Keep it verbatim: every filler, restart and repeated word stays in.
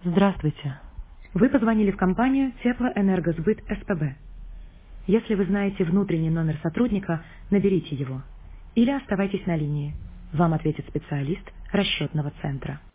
Здравствуйте. Вы позвонили в компанию Теплоэнергосбыт СПБ. Если вы знаете внутренний номер сотрудника, наберите его. Или оставайтесь на линии. Вам ответит специалист расчетного центра.